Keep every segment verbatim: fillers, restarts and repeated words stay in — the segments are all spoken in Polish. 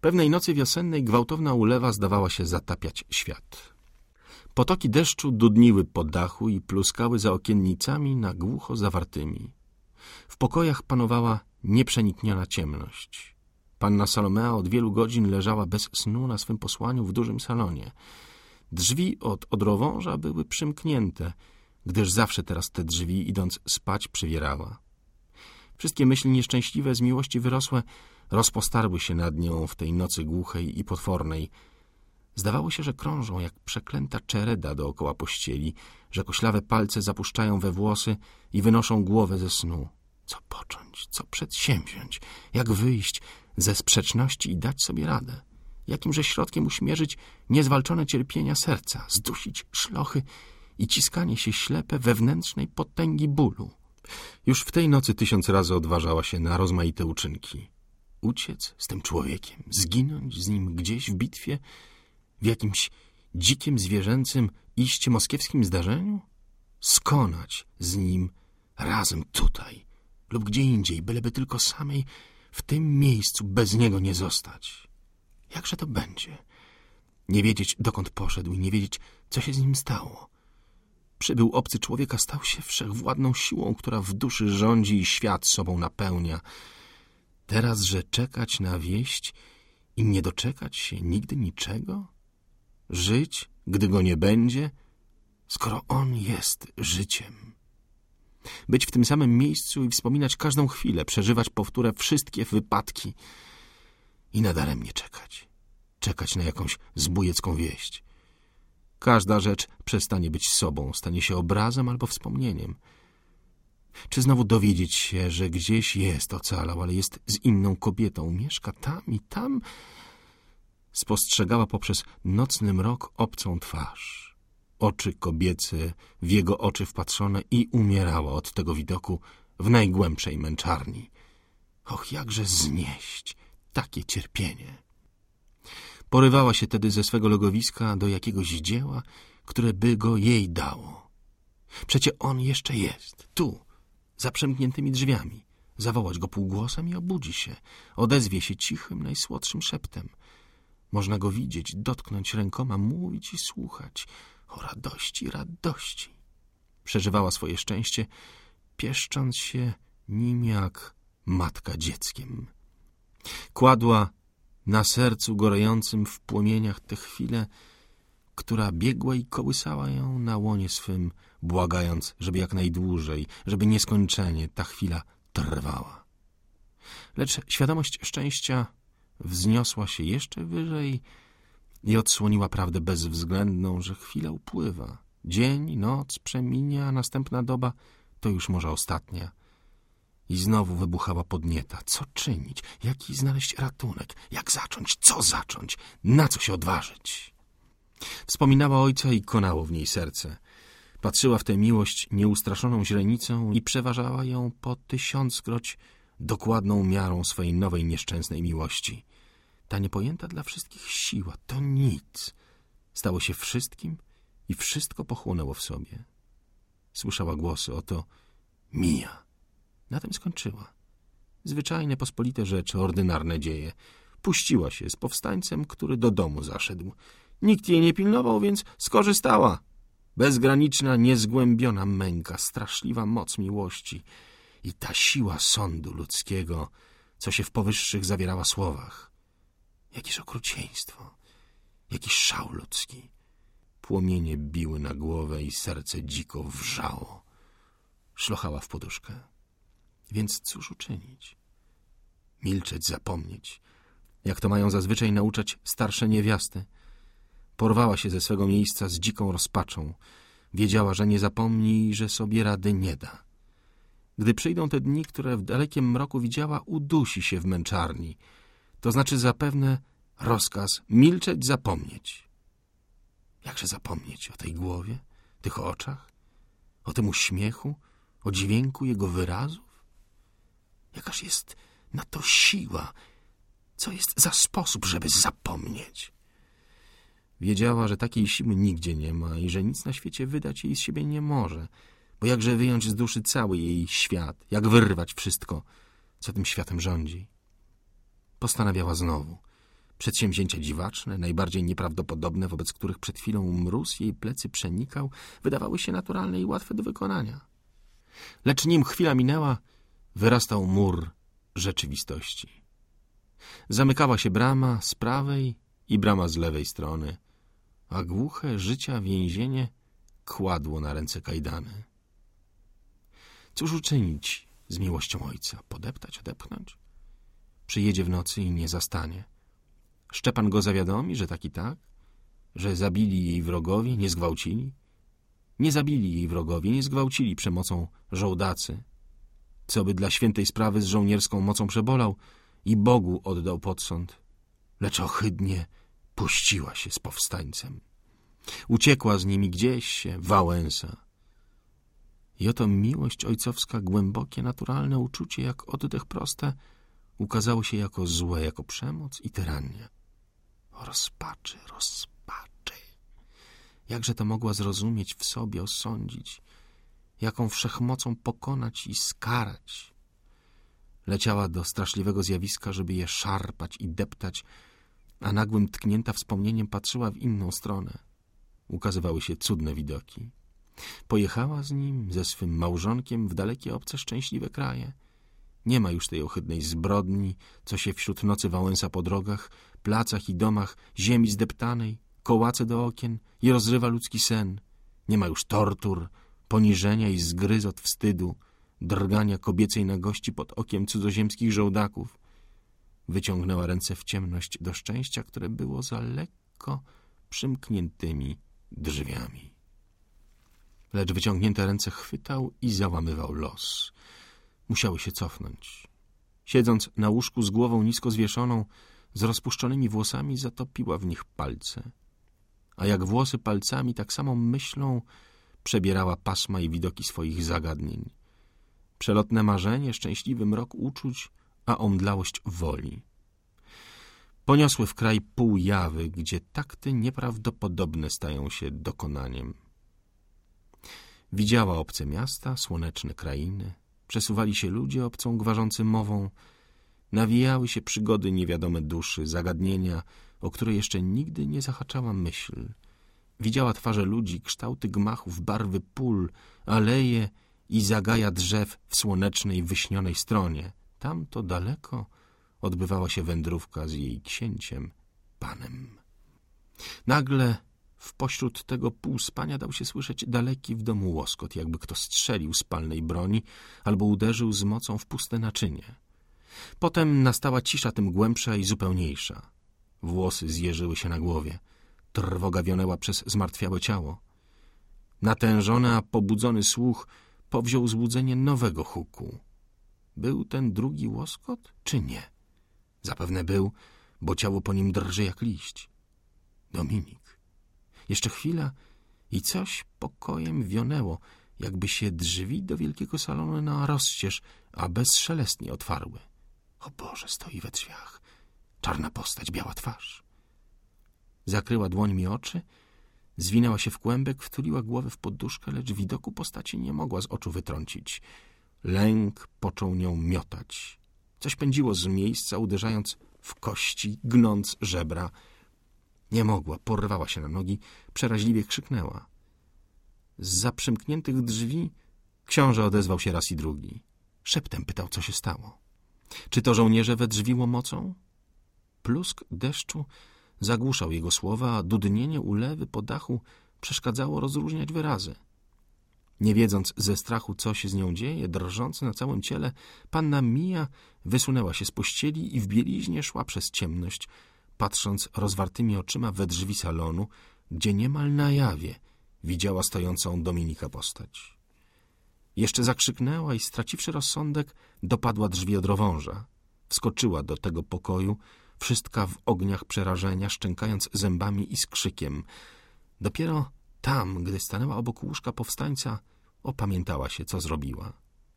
Pewnej nocy wiosennej gwałtowna ulewa zdawała się zatapiać świat. Potoki deszczu dudniły po dachu i pluskały za okiennicami na głucho zawartymi. W pokojach panowała nieprzenikniona ciemność. Panna Salomea od wielu godzin leżała bez snu na swym posłaniu w dużym salonie. Drzwi od odrowąża były przymknięte, gdyż zawsze teraz te drzwi, idąc spać, przywierała. Wszystkie myśli nieszczęśliwe z miłości wyrosłe rozpostarły się nad nią w tej nocy głuchej i potwornej. Zdawało się, że krążą jak przeklęta czereda dookoła pościeli, że koślawe palce zapuszczają we włosy i wynoszą głowę ze snu. Co począć, co przedsięwziąć, jak wyjść ze sprzeczności i dać sobie radę? Jakimże środkiem uśmierzyć niezwalczone cierpienia serca, zdusić szlochy i ciskanie się ślepe wewnętrznej potęgi bólu? Już w tej nocy tysiąc razy odważała się na rozmaite uczynki. Uciec z tym człowiekiem, zginąć z nim gdzieś w bitwie, w jakimś dzikim, zwierzęcym, iście moskiewskim zdarzeniu? Skonać z nim razem tutaj lub gdzie indziej, byleby tylko samej w tym miejscu bez niego nie zostać. Jakże to będzie? Nie wiedzieć, dokąd poszedł i nie wiedzieć, co się z nim stało. Przybył obcy człowiek, a stał się wszechwładną siłą, która w duszy rządzi i świat sobą napełnia. Teraz, że czekać na wieść i nie doczekać się nigdy niczego? Żyć, gdy go nie będzie, skoro on jest życiem. Być w tym samym miejscu i wspominać każdą chwilę, przeżywać powtórę wszystkie wypadki i nadaremnie czekać. Czekać na jakąś zbójecką wieść. Każda rzecz przestanie być sobą, stanie się obrazem albo wspomnieniem. Czy znowu dowiedzieć się, że gdzieś jest, ocalał, ale jest z inną kobietą, mieszka tam i tam? Spostrzegała poprzez nocny mrok obcą twarz. Oczy kobiece w jego oczy wpatrzone i umierała od tego widoku w najgłębszej męczarni. Och, jakże znieść takie cierpienie! Porywała się tedy ze swego legowiska do jakiegoś dzieła, które by go jej dało. Przecie on jeszcze jest, tu, za przemkniętymi drzwiami. Zawołać go półgłosem i obudzi się. Odezwie się cichym, najsłodszym szeptem. Można go widzieć, dotknąć rękoma, mówić i słuchać. O radości, radości! Przeżywała swoje szczęście, pieszcząc się nim jak matka dzieckiem. Kładła na sercu gorejącym w płomieniach tę chwilę, która biegła i kołysała ją na łonie swym, błagając, żeby jak najdłużej, żeby nieskończenie ta chwila trwała. Lecz świadomość szczęścia wzniosła się jeszcze wyżej i odsłoniła prawdę bezwzględną, że chwila upływa. Dzień, noc przeminie, a następna doba to już może ostatnia. I znowu wybuchała podnieta. Co czynić? Jaki znaleźć ratunek? Jak zacząć? Co zacząć? Na co się odważyć? Wspominała ojca i konało w niej serce. Patrzyła w tę miłość nieustraszoną źrenicą i przeważała ją po tysiąckroć dokładną miarą swej nowej nieszczęsnej miłości. Ta niepojęta dla wszystkich siła to nic. Stało się wszystkim i wszystko pochłonęło w sobie. Słyszała głosy, oto mija. Na tym skończyła. Zwyczajne, pospolite rzeczy, ordynarne dzieje. Puściła się z powstańcem, który do domu zaszedł. Nikt jej nie pilnował, więc skorzystała. Bezgraniczna, niezgłębiona męka, straszliwa moc miłości i ta siła sądu ludzkiego, co się w powyższych zawierała słowach. Jakież okrucieństwo, jakiś szał ludzki. Płomienie biły na głowę i serce dziko wrzało. Szlochała w poduszkę. Więc cóż uczynić? Milczeć, zapomnieć, jak to mają zazwyczaj nauczać starsze niewiasty. Porwała się ze swego miejsca z dziką rozpaczą. Wiedziała, że nie zapomni i że sobie rady nie da. Gdy przyjdą te dni, które w dalekim mroku widziała, udusi się w męczarni. To znaczy zapewne rozkaz milczeć, zapomnieć. Jakże zapomnieć o tej głowie, tych oczach, o tym uśmiechu, o dźwięku jego wyrazów? Jakaż jest na to siła? Co jest za sposób, żeby zapomnieć? Wiedziała, że takiej siły nigdzie nie ma i że nic na świecie wydać jej z siebie nie może, bo jakże wyjąć z duszy cały jej świat, jak wyrwać wszystko, co tym światem rządzi. Postanawiała znowu. Przedsięwzięcia dziwaczne, najbardziej nieprawdopodobne, wobec których przed chwilą mróz jej plecy przenikał, wydawały się naturalne i łatwe do wykonania. Lecz nim chwila minęła, wyrastał mur rzeczywistości. Zamykała się brama z prawej i brama z lewej strony, a głuche życia więzienie kładło na ręce kajdany. Cóż uczynić z miłością ojca? Podeptać, odepchnąć? Przyjedzie w nocy i nie zastanie. Szczepan go zawiadomi, że tak i tak, że zabili jej wrogowie, nie zgwałcili. Nie zabili jej wrogowie, nie zgwałcili przemocą żołdacy, co by dla świętej sprawy z żołnierską mocą przebolał i Bogu oddał pod sąd, lecz ohydnie puściła się z powstańcem. Uciekła z nimi gdzieś się Wałęsa. I oto miłość ojcowska, głębokie, naturalne uczucie, jak oddech proste, ukazało się jako złe, jako przemoc i tyrania. O rozpaczy, rozpaczy. Jakże to mogła zrozumieć, w sobie osądzić, jaką wszechmocą pokonać i skarać. Leciała do straszliwego zjawiska, żeby je szarpać i deptać, a nagłym tknięta wspomnieniem patrzyła w inną stronę. Ukazywały się cudne widoki. Pojechała z nim, ze swym małżonkiem, w dalekie, obce, szczęśliwe kraje. Nie ma już tej ohydnej zbrodni, co się wśród nocy Wałęsa po drogach, placach i domach, ziemi zdeptanej, kołace do okien i rozrywa ludzki sen. Nie ma już tortur, poniżenia i zgryz od wstydu, drgania kobiecej nagości pod okiem cudzoziemskich żołdaków. Wyciągnęła ręce w ciemność do szczęścia, które było za lekko przymkniętymi drzwiami. Lecz wyciągnięte ręce chwytał i załamywał los. Musiały się cofnąć. Siedząc na łóżku z głową nisko zwieszoną, z rozpuszczonymi włosami, zatopiła w nich palce. A jak włosy palcami, tak samą myślą przebierała pasma i widoki swoich zagadnień. Przelotne marzenie, szczęśliwy mrok uczuć, a omdlałość woli. Poniosły w kraj półjawy, gdzie takty nieprawdopodobne stają się dokonaniem. Widziała obce miasta, słoneczne krainy, przesuwali się ludzie obcą gwarzący mową, nawijały się przygody niewiadome duszy, zagadnienia, o które jeszcze nigdy nie zahaczała myśl. Widziała twarze ludzi, kształty gmachów, barwy pól, aleje i zagaja drzew w słonecznej, wyśnionej stronie. Tam to daleko odbywała się wędrówka z jej księciem, panem. Nagle w pośród tego półspania dał się słyszeć daleki w domu łoskot, jakby kto strzelił z palnej broni albo uderzył z mocą w puste naczynie. Potem nastała cisza tym głębsza i zupełniejsza. Włosy zjeżyły się na głowie. Trwoga wionęła przez zmartwiałe ciało. Natężony, a pobudzony słuch powziął złudzenie nowego huku. Był ten drugi łoskot, czy nie? Zapewne był, bo ciało po nim drży jak liść. Dominik. Jeszcze chwila i coś pokojem wionęło, jakby się drzwi do wielkiego salonu na rozścież, a bezszelestnie otwarły. O Boże, stoi we drzwiach. Czarna postać, biała twarz. Zakryła dłońmi oczy, zwinęła się w kłębek, wtuliła głowę w poduszkę, lecz widoku postaci nie mogła z oczu wytrącić. Lęk począł nią miotać. Coś pędziło z miejsca, uderzając w kości, gnąc żebra. Nie mogła, porwała się na nogi, przeraźliwie krzyknęła. Zza przymkniętych drzwi książę odezwał się raz i drugi. Szeptem pytał, co się stało. Czy to żołnierze we drzwi łomocą? Plusk deszczu zagłuszał jego słowa, a dudnienie ulewy po dachu przeszkadzało rozróżniać wyrazy. Nie wiedząc ze strachu, co się z nią dzieje, drżąc na całym ciele, panna Mija wysunęła się z pościeli i w bieliźnie szła przez ciemność, patrząc rozwartymi oczyma we drzwi salonu, gdzie niemal na jawie widziała stojącą Dominika postać. Jeszcze zakrzyknęła i, straciwszy rozsądek, dopadła drzwi od rowąża. Wskoczyła do tego pokoju, wszystka w ogniach przerażenia, szczękając zębami i z krzykiem. Dopiero tam, gdy stanęła obok łóżka powstańca, opamiętała się, co zrobiła.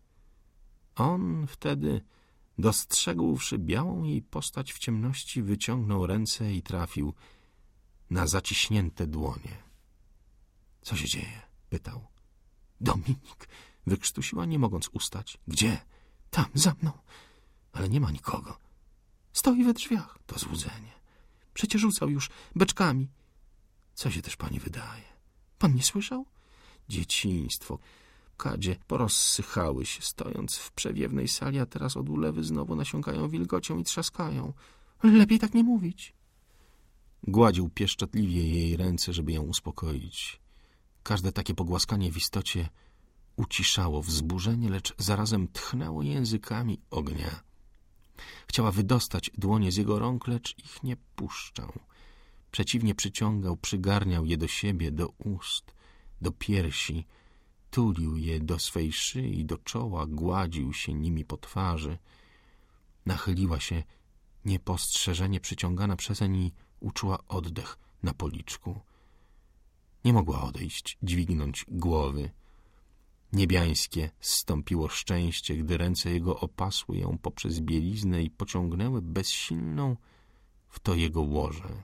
On wtedy, dostrzegłszy białą jej postać w ciemności, wyciągnął ręce i trafił na zaciśnięte dłonie. — Co się dzieje? — pytał. — Dominik! — wykrztusiła, nie mogąc ustać. — Gdzie? — Tam, za mną. Ale nie ma nikogo. Stoi we drzwiach. To złudzenie. Przecież rzucał już beczkami. Co się też pani wydaje? Pan nie słyszał? Dzieciństwo. Kadzie porozsychały się, stojąc w przewiewnej sali, a teraz od ulewy znowu nasiąkają wilgocią i trzaskają. Lepiej tak nie mówić. Gładził pieszczotliwie jej ręce, żeby ją uspokoić. Każde takie pogłaskanie w istocie uciszało wzburzenie, lecz zarazem tchnęło językami ognia. Chciała wydostać dłonie z jego rąk, lecz ich nie puszczał. Przeciwnie przyciągał, przygarniał je do siebie, do ust, do piersi, tulił je do swej szyi, do czoła, gładził się nimi po twarzy. Nachyliła się, niepostrzeżenie przyciągana przezeń, i uczuła oddech na policzku. Nie mogła odejść, dźwignąć głowy. Niebiańskie zstąpiło szczęście, gdy ręce jego opasły ją poprzez bieliznę i pociągnęły bezsilną w to jego łoże.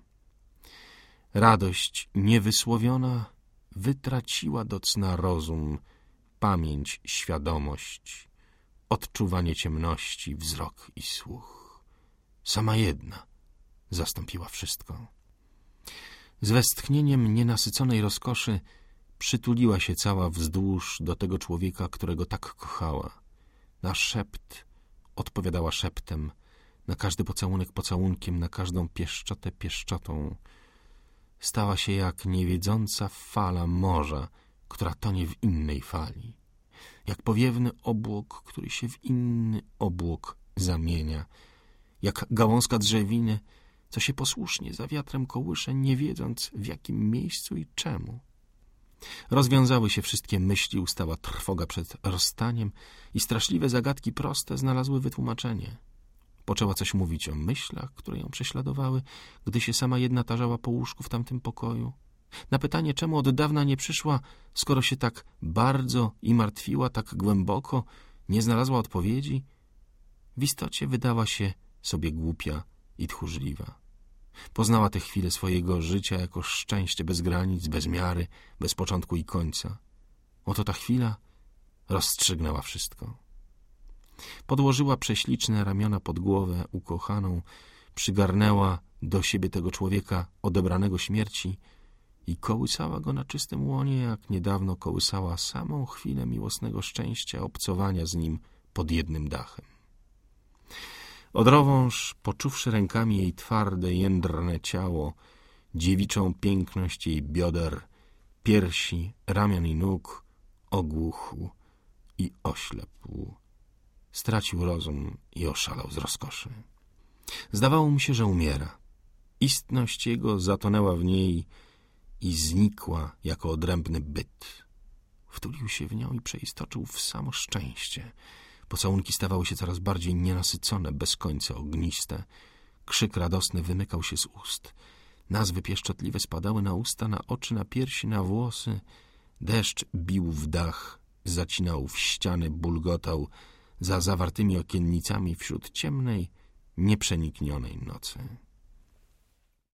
Radość niewysłowiona wytraciła do cna rozum, pamięć, świadomość, odczuwanie ciemności, wzrok i słuch. Sama jedna zastąpiła wszystko. Z westchnieniem nienasyconej rozkoszy przytuliła się cała wzdłuż do tego człowieka, którego tak kochała. Na szept odpowiadała szeptem, na każdy pocałunek pocałunkiem, na każdą pieszczotę pieszczotą. Stała się jak niewiedząca fala morza, która tonie w innej fali. Jak powiewny obłok, który się w inny obłok zamienia. Jak gałązka drzewiny, co się posłusznie za wiatrem kołysze, nie wiedząc w jakim miejscu i czemu. Rozwiązały się wszystkie myśli, ustała trwoga przed rozstaniem i straszliwe zagadki proste znalazły wytłumaczenie. Poczęła coś mówić o myślach, które ją prześladowały, gdy się sama jedna tarzała po łóżku w tamtym pokoju. Na pytanie, czemu od dawna nie przyszła, skoro się tak bardzo i martwiła, tak głęboko, nie znalazła odpowiedzi, w istocie wydała się sobie głupia i tchórzliwa. Poznała te chwile swojego życia jako szczęście bez granic, bez miary, bez początku i końca. Oto ta chwila rozstrzygnęła wszystko. Podłożyła prześliczne ramiona pod głowę ukochaną, przygarnęła do siebie tego człowieka odebranego śmierci i kołysała go na czystym łonie, jak niedawno kołysała samą chwilę miłosnego szczęścia obcowania z nim pod jednym dachem. Odrowąż, poczuwszy rękami jej twarde, jędrne ciało, dziewiczą piękność jej bioder, piersi, ramion i nóg, ogłuchł i oślepł. Stracił rozum i oszalał z rozkoszy. Zdawało mu się, że umiera. Istność jego zatonęła w niej i znikła jako odrębny byt. Wtulił się w nią i przeistoczył w samo szczęście. Pocałunki stawały się coraz bardziej nienasycone, bez końca ogniste. Krzyk radosny wymykał się z ust. Nazwy pieszczotliwe spadały na usta, na oczy, na piersi, na włosy. Deszcz bił w dach, zacinał w ściany, bulgotał za zawartymi okiennicami wśród ciemnej, nieprzeniknionej nocy.